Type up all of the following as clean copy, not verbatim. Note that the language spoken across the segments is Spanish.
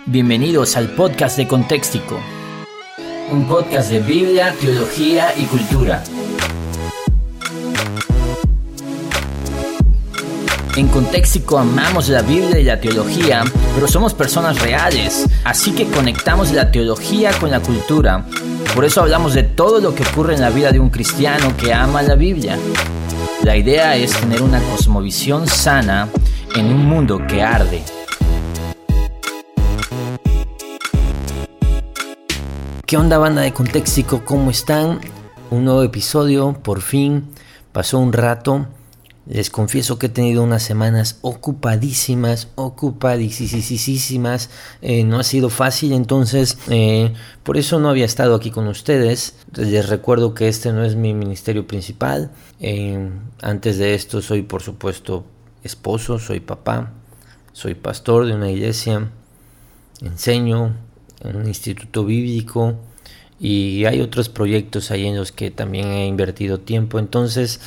Bienvenidos al podcast de Contextico, un podcast de Biblia, teología y cultura. En Contextico amamos la Biblia y la teología, pero somos personas reales, así que conectamos la teología con la cultura. Por eso hablamos de todo lo que ocurre en la vida de un cristiano que ama la Biblia. La idea es tener una cosmovisión sana en un mundo que arde. ¿Qué onda, banda de Contextico? ¿Cómo están? Un nuevo episodio, por fin. Pasó un rato. Les confieso que he tenido unas semanas ocupadísimas. No ha sido fácil, entonces por eso no había estado aquí con ustedes. Les recuerdo que este no es mi ministerio principal. Antes de esto soy, por supuesto, esposo, soy papá, soy pastor de una iglesia, enseño en un instituto bíblico y hay otros proyectos ahí en los que también he invertido tiempo. Entonces,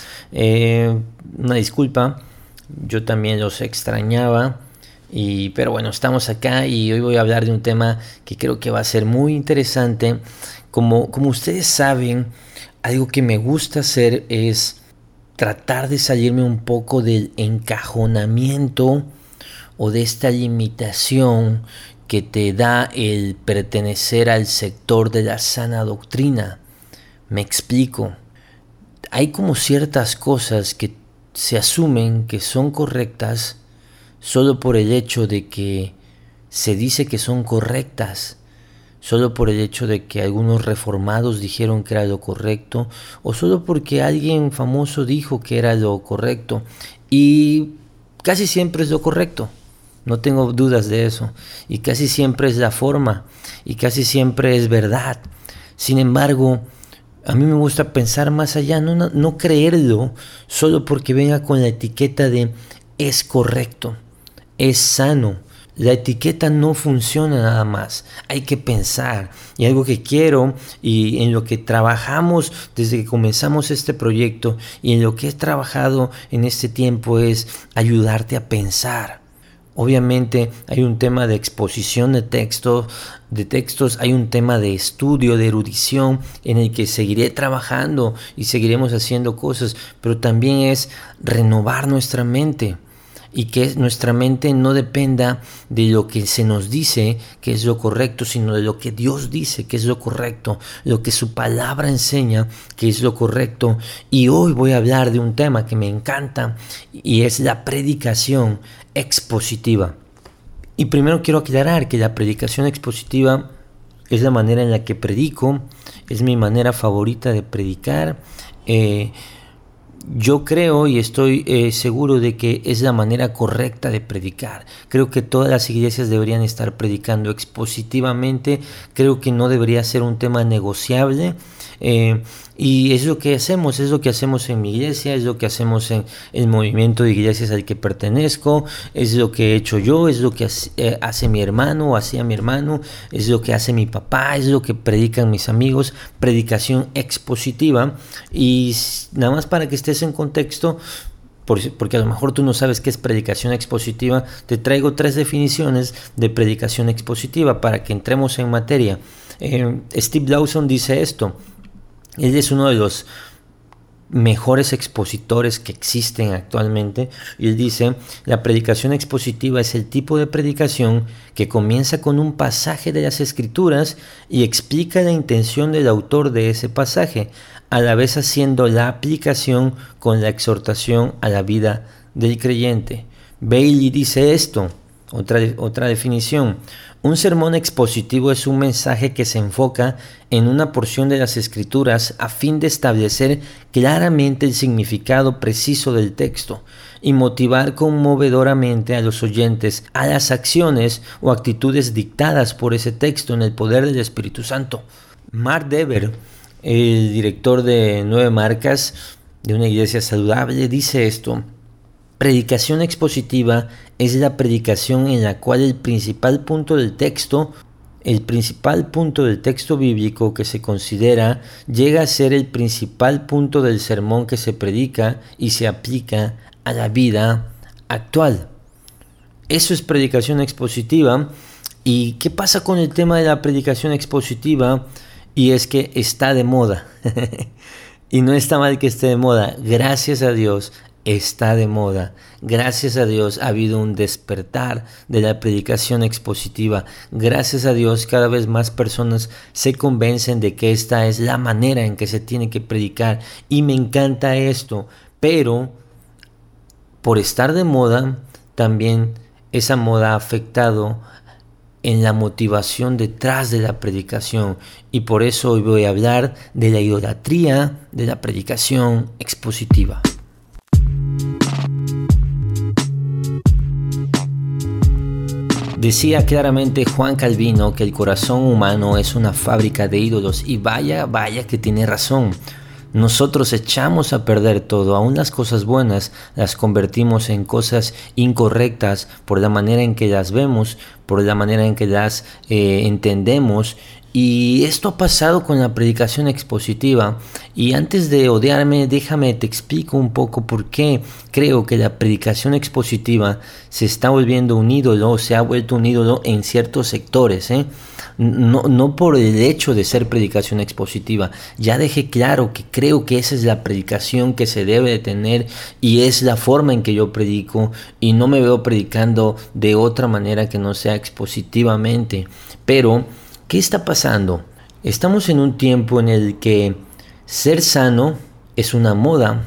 una disculpa, yo también los extrañaba, pero bueno, estamos acá y hoy voy a hablar de un tema que creo que va a ser muy interesante. Como ustedes saben, algo que me gusta hacer es tratar de salirme un poco del encajonamiento o de esta limitación que te da el pertenecer al sector de la sana doctrina. Me explico. Hay como ciertas cosas que se asumen que son correctas solo por el hecho de que se dice que son correctas, solo por el hecho de que algunos reformados dijeron que era lo correcto, o solo porque alguien famoso dijo que era lo correcto, y casi siempre es lo correcto. No tengo dudas de eso, y casi siempre es la forma, y casi siempre es verdad. Sin embargo, a mí me gusta pensar más allá, no creerlo solo porque venga con la etiqueta de es correcto, es sano. La etiqueta no funciona nada más, hay que pensar. Y algo que quiero y en lo que trabajamos desde que comenzamos este proyecto y en lo que he trabajado en este tiempo es ayudarte a pensar. Obviamente hay un tema de exposición de textos, hay un tema de estudio, de erudición, en el que seguiré trabajando y seguiremos haciendo cosas, pero también es renovar nuestra mente y que nuestra mente no dependa de lo que se nos dice que es lo correcto, sino de lo que Dios dice que es lo correcto, lo que su palabra enseña que es lo correcto. Y hoy voy a hablar de un tema que me encanta y es la predicación expositiva. Y primero quiero aclarar que la predicación expositiva es la manera en la que predico, es mi manera favorita de predicar. Yo creo y estoy seguro de que es la manera correcta de predicar. Creo que todas las iglesias deberían estar predicando expositivamente. Creo que no debería ser un tema negociable. Y es lo que hacemos en mi iglesia, es lo que hacemos en el movimiento de iglesias al que pertenezco, es lo que he hecho yo, es lo que hace mi hermano o hacía mi hermano, es lo que hace mi papá, es lo que predican mis amigos, predicación expositiva. Y nada más para que estés en contexto, porque a lo mejor tú no sabes qué es predicación expositiva, te traigo 3 definiciones de predicación expositiva para que entremos en materia. Steve Lawson dice esto. Él es uno de los mejores expositores que existen actualmente y él dice: la predicación expositiva es el tipo de predicación que comienza con un pasaje de las Escrituras y explica la intención del autor de ese pasaje, a la vez haciendo la aplicación con la exhortación a la vida del creyente. Bailey dice esto, otra definición: un sermón expositivo es un mensaje que se enfoca en una porción de las Escrituras a fin de establecer claramente el significado preciso del texto y motivar conmovedoramente a los oyentes a las acciones o actitudes dictadas por ese texto en el poder del Espíritu Santo. Mark Dever, el director de 9 marcas de una iglesia saludable, dice esto: predicación expositiva es la predicación en la cual el principal punto del texto bíblico que se considera llega a ser el principal punto del sermón que se predica y se aplica a la vida actual. Eso es predicación expositiva. ¿Y qué pasa con el tema de la predicación expositiva? Y es que está de moda. Y no está mal que esté de moda. Gracias a Dios está de moda. Gracias a Dios ha habido un despertar de la predicación expositiva. Gracias a Dios cada vez más personas se convencen de que esta es la manera en que se tiene que predicar. Y me encanta esto. Pero por estar de moda, también esa moda ha afectado en la motivación detrás de la predicación, y por eso hoy voy a hablar de la idolatría de la predicación expositiva. Decía claramente Juan Calvino que el corazón humano es una fábrica de ídolos, y vaya que tiene razón. Nosotros echamos a perder todo, aún las cosas buenas las convertimos en cosas incorrectas por la manera en que las vemos, por la manera en que las entendemos. Y esto ha pasado con la predicación expositiva. Y antes de odiarme, déjame te explico un poco por qué creo que la predicación expositiva se está volviendo un ídolo, se ha vuelto un ídolo en ciertos sectores, No por el hecho de ser predicación expositiva. Ya dejé claro que creo que esa es la predicación que se debe de tener y es la forma en que yo predico, y no me veo predicando de otra manera que no sea expositivamente. Pero ¿qué está pasando? Estamos en un tiempo en el que ser sano es una moda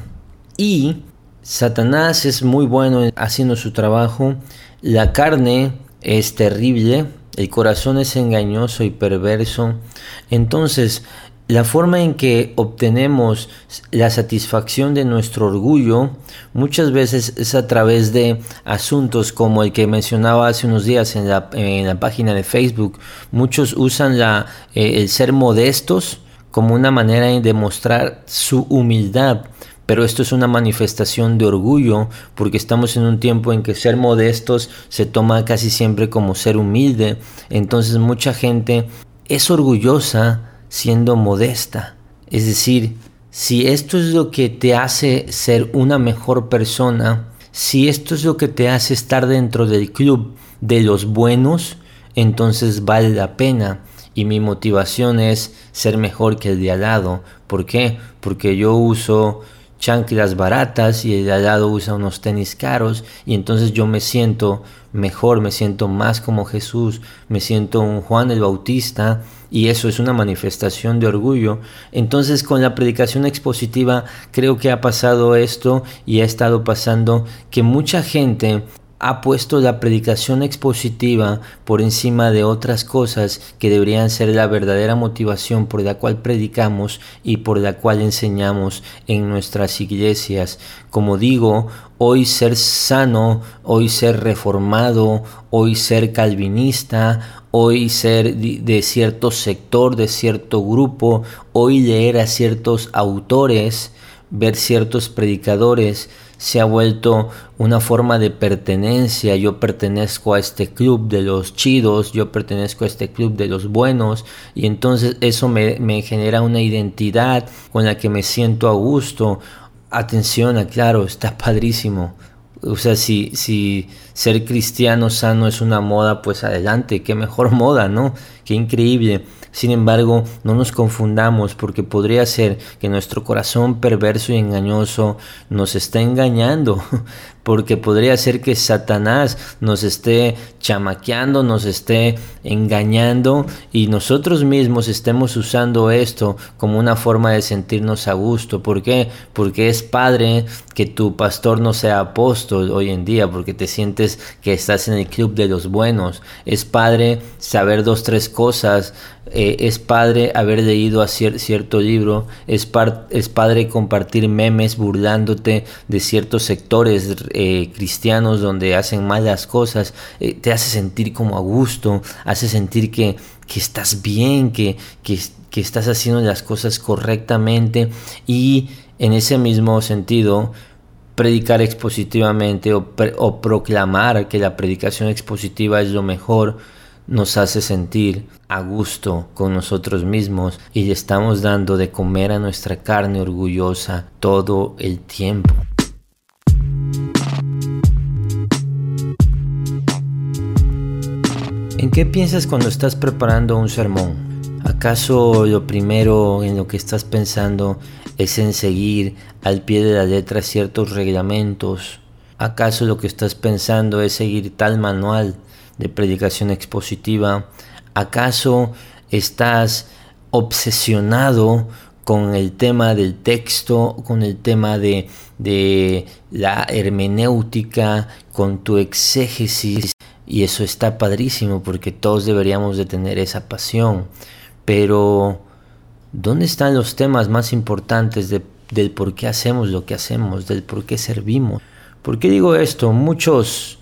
y Satanás es muy bueno haciendo su trabajo. La carne es terrible, el corazón es engañoso y perverso. Entonces, la forma en que obtenemos la satisfacción de nuestro orgullo muchas veces es a través de asuntos como el que mencionaba hace unos días en la página de Facebook. Muchos usan el ser modestos como una manera de demostrar su humildad. Pero esto es una manifestación de orgullo, porque estamos en un tiempo en que ser modestos se toma casi siempre como ser humilde. Entonces mucha gente es orgullosa siendo modesta. Es decir, si esto es lo que te hace ser una mejor persona, si esto es lo que te hace estar dentro del club de los buenos, entonces vale la pena. Y mi motivación es ser mejor que el de al lado. ¿Por qué? Porque yo uso chanclas baratas y el de al lado usa unos tenis caros, y entonces yo me siento mejor, me siento más como Jesús, me siento un Juan el Bautista, y eso es una manifestación de orgullo. Entonces con la predicación expositiva creo que ha pasado esto, y ha estado pasando que mucha gente ha puesto la predicación expositiva por encima de otras cosas que deberían ser la verdadera motivación por la cual predicamos y por la cual enseñamos en nuestras iglesias. Como digo, hoy ser sano, hoy ser reformado, hoy ser calvinista, hoy ser de cierto sector, de cierto grupo, hoy leer a ciertos autores, ver ciertos predicadores, se ha vuelto una forma de pertenencia. Yo pertenezco a este club de los chidos, yo pertenezco a este club de los buenos, y entonces eso me genera una identidad con la que me siento a gusto. Atención, claro, está padrísimo. O sea, si ser cristiano sano es una moda, pues adelante, qué mejor moda, ¿no? Qué increíble. Sin embargo, no nos confundamos, porque podría ser que nuestro corazón perverso y engañoso nos esté engañando, porque podría ser que Satanás nos esté chamaqueando, nos esté engañando, y nosotros mismos estemos usando esto como una forma de sentirnos a gusto. ¿Por qué? Porque es padre que tu pastor no sea apóstol hoy en día, porque te sientes que estás en el club de los buenos. Es padre saber 2, 3 cosas. Es padre haber leído a cierto libro, es padre compartir memes burlándote de ciertos sectores cristianos donde hacen malas cosas. Te hace sentir como a gusto, hace sentir que estás bien, que estás haciendo las cosas correctamente. Y en ese mismo sentido, predicar expositivamente o proclamar que la predicación expositiva es lo mejor nos hace sentir a gusto con nosotros mismos, y le estamos dando de comer a nuestra carne orgullosa todo el tiempo. ¿En qué piensas cuando estás preparando un sermón? ¿Acaso lo primero en lo que estás pensando es en seguir al pie de la letra ciertos reglamentos? ¿Acaso lo que estás pensando es seguir tal manual de predicación expositiva? ¿Acaso estás obsesionado con el tema del texto, con el tema de la hermenéutica, con tu exégesis? Y eso está padrísimo porque todos deberíamos de tener esa pasión. Pero, ¿dónde están los temas más importantes del por qué hacemos lo que hacemos, del por qué servimos? ¿Por qué digo esto? Muchos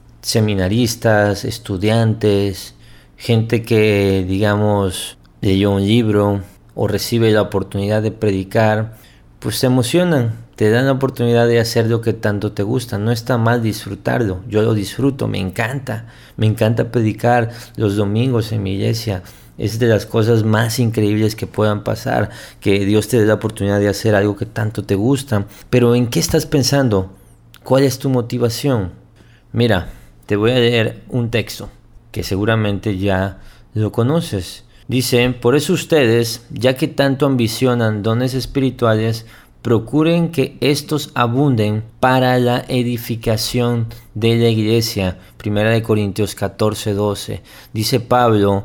seminaristas, estudiantes, gente que, digamos, leyó un libro o recibe la oportunidad de predicar, pues se emocionan, te dan la oportunidad de hacer lo que tanto te gusta. No está mal disfrutarlo, yo lo disfruto, me encanta predicar los domingos en mi iglesia. Es de las cosas más increíbles que puedan pasar, que Dios te dé la oportunidad de hacer algo que tanto te gusta. Pero ¿en qué estás pensando? ¿Cuál es tu motivación? Mira, te voy a leer un texto que seguramente ya lo conoces. Dice: por eso ustedes, ya que tanto ambicionan dones espirituales, procuren que estos abunden para la edificación de la iglesia. 1 Corintios 14:12. Dice Pablo,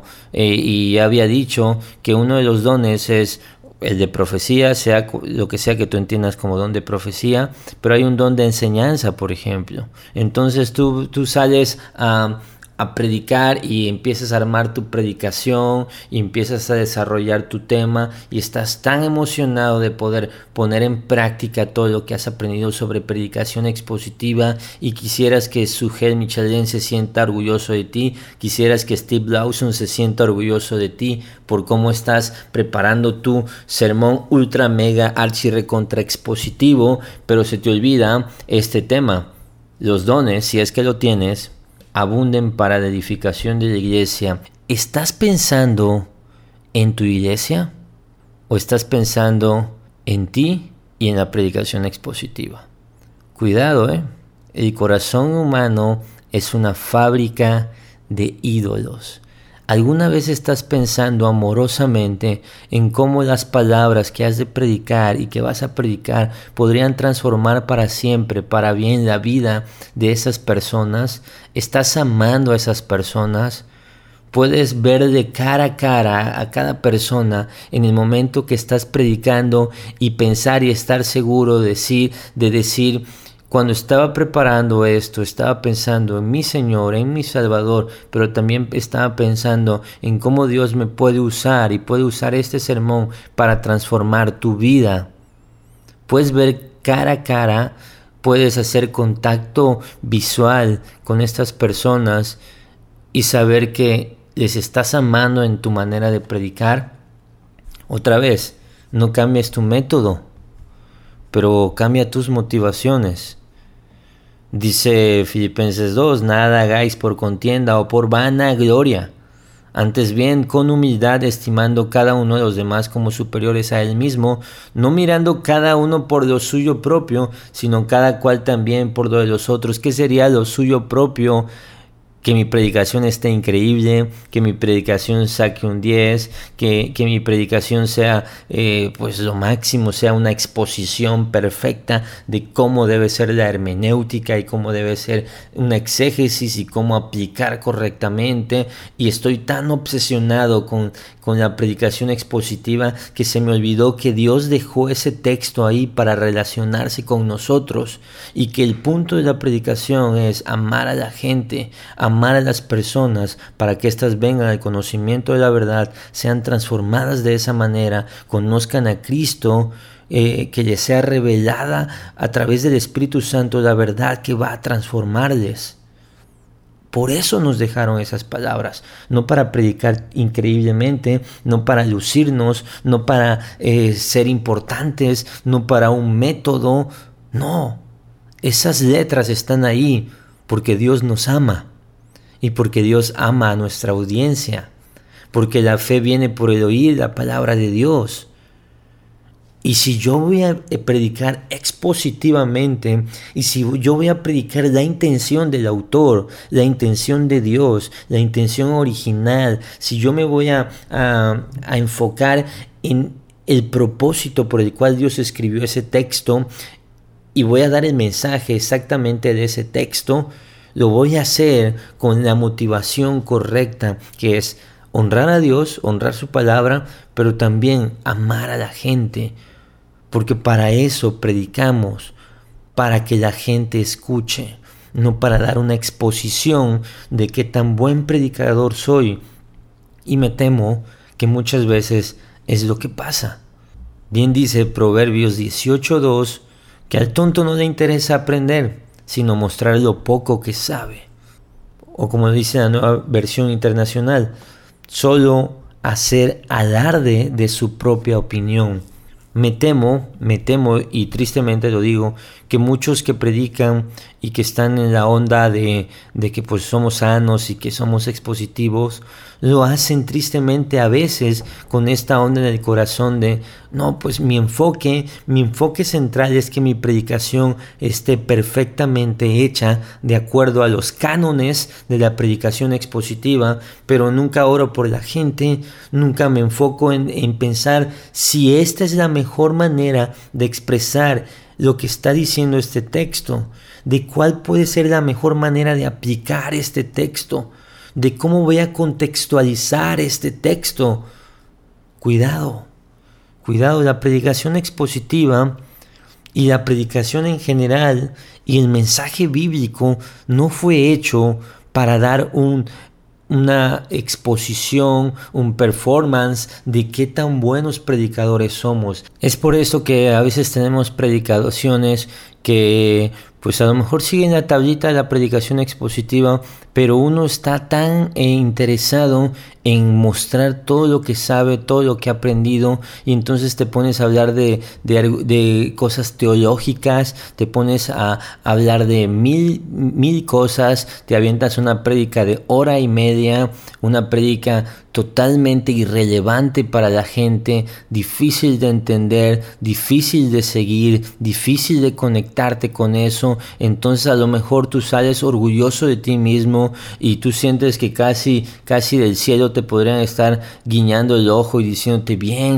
y había dicho que uno de los dones es el de profecía, sea lo que sea que tú entiendas como don de profecía, pero hay un don de enseñanza, por ejemplo. Entonces tú sales a predicar y empiezas a armar tu predicación y empiezas a desarrollar tu tema y estás tan emocionado de poder poner en práctica todo lo que has aprendido sobre predicación expositiva y quisieras que Sugel Michelin se sienta orgulloso de ti, quisieras que Steve Lawson se sienta orgulloso de ti por cómo estás preparando tu sermón ultra mega archi recontra expositivo, pero se te olvida este tema. Los dones, si es que lo tienes, abunden para la edificación de la iglesia. ¿Estás pensando en tu iglesia o estás pensando en ti y en la predicación expositiva? Cuidado, el corazón humano es una fábrica de ídolos. ¿Alguna vez estás pensando amorosamente en cómo las palabras que has de predicar y que vas a predicar podrían transformar para siempre, para bien, la vida de esas personas? ¿Estás amando a esas personas? Puedes ver de cara a cara a cada persona en el momento que estás predicando y pensar y estar seguro de decir: cuando estaba preparando esto, estaba pensando en mi Señor, en mi Salvador, pero también estaba pensando en cómo Dios me puede usar y puede usar este sermón para transformar tu vida. Puedes ver cara a cara, puedes hacer contacto visual con estas personas y saber que les estás amando en tu manera de predicar. Otra vez, no cambies tu método, pero cambia tus motivaciones. Dice Filipenses 2, nada hagáis por contienda o por vanagloria, antes bien con humildad estimando cada uno de los demás como superiores a él mismo, no mirando cada uno por lo suyo propio, sino cada cual también por lo de los otros. ¿Qué sería lo suyo propio? Que mi predicación esté increíble, que mi predicación saque un 10, que mi predicación sea pues lo máximo, sea una exposición perfecta de cómo debe ser la hermenéutica y cómo debe ser una exégesis y cómo aplicar correctamente. Y estoy tan obsesionado con la predicación expositiva que se me olvidó que Dios dejó ese texto ahí para relacionarse con nosotros y que el punto de la predicación es amar a la gente, amar a las personas para que éstas vengan al conocimiento de la verdad, sean transformadas de esa manera, conozcan a Cristo, que les sea revelada a través del Espíritu Santo la verdad que va a transformarles. Por eso nos dejaron esas palabras, no para predicar increíblemente, no para lucirnos, no para ser importantes, no para un método. No, esas letras están ahí porque Dios nos ama y porque Dios ama a nuestra audiencia, porque la fe viene por el oír la palabra de Dios. Y si yo voy a predicar expositivamente, y si yo voy a predicar la intención del autor, la intención de Dios, la intención original, si yo me voy a enfocar en el propósito por el cual Dios escribió ese texto, y voy a dar el mensaje exactamente de ese texto, lo voy a hacer con la motivación correcta, que es honrar a Dios, honrar su palabra, pero también amar a la gente. Porque para eso predicamos, para que la gente escuche, no para dar una exposición de qué tan buen predicador soy. Y me temo que muchas veces es lo que pasa. Bien dice Proverbios 18:2, que al tonto no le interesa aprender, sino mostrar lo poco que sabe. O como dice la Nueva Versión Internacional, solo hacer alarde de su propia opinión. Me temo y tristemente lo digo, que muchos que predican y que están en la onda de que pues somos sanos y que somos expositivos, lo hacen tristemente a veces con esta onda en el corazón de no, pues mi enfoque central es que mi predicación esté perfectamente hecha de acuerdo a los cánones de la predicación expositiva, pero nunca oro por la gente, nunca me enfoco en pensar si esta es la mejor manera de expresar lo que está diciendo este texto, de cuál puede ser la mejor manera de aplicar este texto, de cómo voy a contextualizar este texto. Cuidado, la predicación expositiva y la predicación en general y el mensaje bíblico no fue hecho para dar una exposición, un performance de qué tan buenos predicadores somos. Es por eso que a veces tenemos predicaciones que pues a lo mejor siguen la tablita de la predicación expositiva, pero uno está tan interesado en mostrar todo lo que sabe, todo lo que ha aprendido, y entonces te pones a hablar de cosas teológicas, te pones a hablar de mil cosas, te avientas una prédica de 1:30, una prédica totalmente irrelevante para la gente, difícil de entender, difícil de seguir, difícil de conectarte con eso. Entonces a lo mejor tú sales orgulloso de ti mismo y tú sientes que casi del cielo te podrían estar guiñando el ojo y diciéndote bien,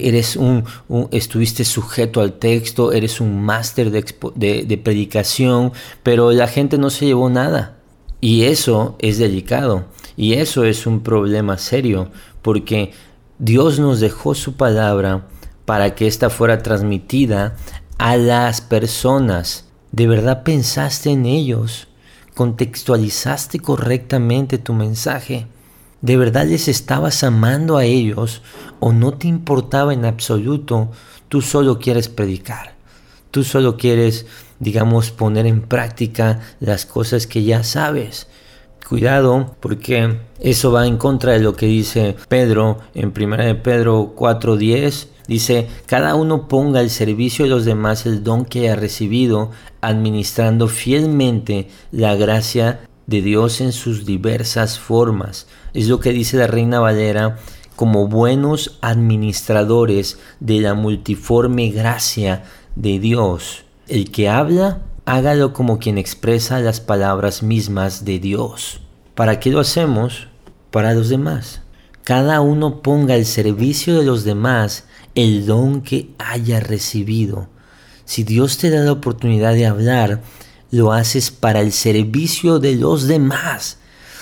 estuviste sujeto al texto, eres un máster de predicación, pero la gente no se llevó nada. Y eso es delicado, y eso es un problema serio, porque Dios nos dejó su palabra para que ésta fuera transmitida a las personas. ¿De verdad pensaste en ellos? ¿Contextualizaste correctamente tu mensaje? ¿De verdad les estabas amando a ellos o no te importaba en absoluto? Tú solo quieres predicar. Tú solo quieres, digamos, poner en práctica las cosas que ya sabes. Cuidado, porque eso va en contra de lo que dice Pedro en 1 de Pedro 4:10. Dice, cada uno ponga al servicio de los demás el don que haya recibido, administrando fielmente la gracia de Dios en sus diversas formas. Es lo que dice la Reina Valera, como buenos administradores de la multiforme gracia de Dios. El que habla, hágalo como quien expresa las palabras mismas de Dios. ¿Para qué lo hacemos? Para los demás. Cada uno ponga al servicio de los demás el don que haya recibido. Si Dios te da la oportunidad de hablar, lo haces para el servicio de los demás.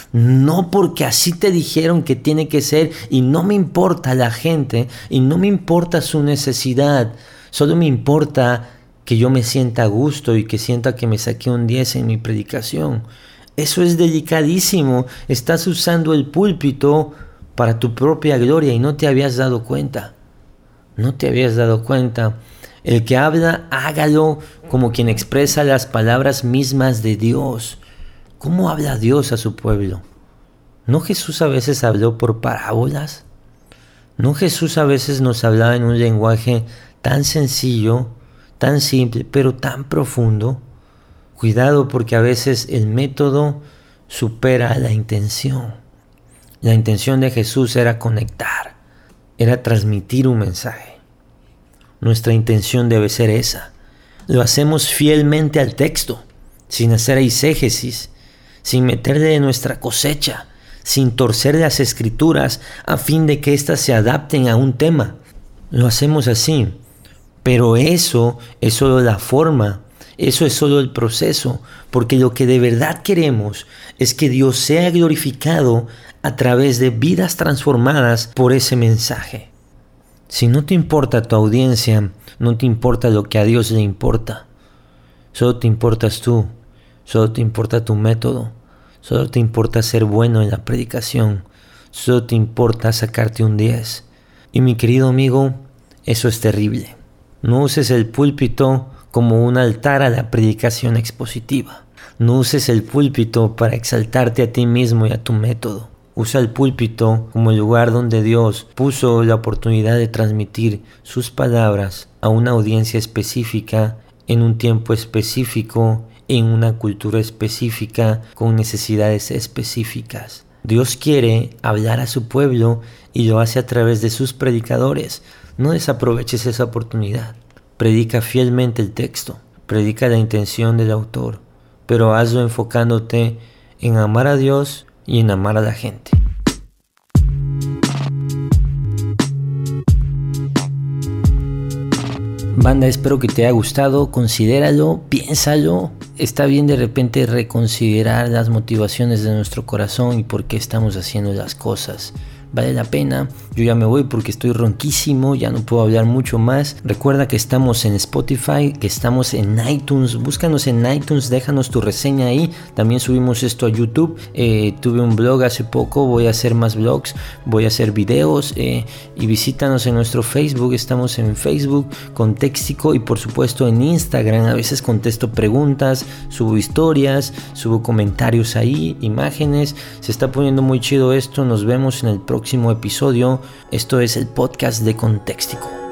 No porque así te dijeron que tiene que ser, y no me importa la gente, y no me importa su necesidad. Solo me importa que yo me sienta a gusto y que sienta que me saqué un 10 en mi predicación. Eso es delicadísimo. Estás usando el púlpito para tu propia gloria y no te habías dado cuenta. No te habías dado cuenta. El que habla, hágalo como quien expresa las palabras mismas de Dios. ¿Cómo habla Dios a su pueblo? ¿No Jesús a veces habló por parábolas? ¿No Jesús a veces nos hablaba en un lenguaje tan sencillo, tan simple, pero tan profundo? Cuidado, porque a veces el método supera la intención. La intención de Jesús era conectar, era transmitir un mensaje. Nuestra intención debe ser esa. Lo hacemos fielmente al texto, sin hacer eisegesis, sin meterle de nuestra cosecha, sin torcer las escrituras a fin de que éstas se adapten a un tema. Lo hacemos así, pero eso es solo la forma, eso es solo el proceso, porque lo que de verdad queremos es que Dios sea glorificado a través de vidas transformadas por ese mensaje. Si no te importa tu audiencia, no te importa lo que a Dios le importa. Solo te importas tú, solo te importa tu método, solo te importa ser bueno en la predicación, solo te importa sacarte un 10. Y mi querido amigo, eso es terrible. No uses el púlpito como un altar a la predicación expositiva. No uses el púlpito para exaltarte a ti mismo y a tu método. Usa el púlpito como el lugar donde Dios puso la oportunidad de transmitir sus palabras a una audiencia específica, en un tiempo específico, en una cultura específica, con necesidades específicas. Dios quiere hablar a su pueblo y lo hace a través de sus predicadores. No desaproveches esa oportunidad. Predica fielmente el texto, predica la intención del autor, pero hazlo enfocándote en amar a Dios y en amar a la gente. Banda, espero que te haya gustado, considéralo, piénsalo. Está bien de repente reconsiderar las motivaciones de nuestro corazón y por qué estamos haciendo las cosas. Vale la pena. Yo ya me voy porque estoy ronquísimo, ya no puedo hablar mucho más. Recuerda que estamos en Spotify, que estamos en iTunes. Búscanos en iTunes, déjanos tu reseña ahí. También subimos esto a YouTube. Tuve un blog hace poco, voy a hacer más blogs, voy a hacer videos y visítanos en nuestro Facebook. Estamos en Facebook, Contextico, y por supuesto en Instagram. A veces contesto preguntas, subo historias, subo comentarios ahí, imágenes. Se está poniendo muy chido esto. Nos vemos en el próximo episodio. Esto es el podcast de Contextico.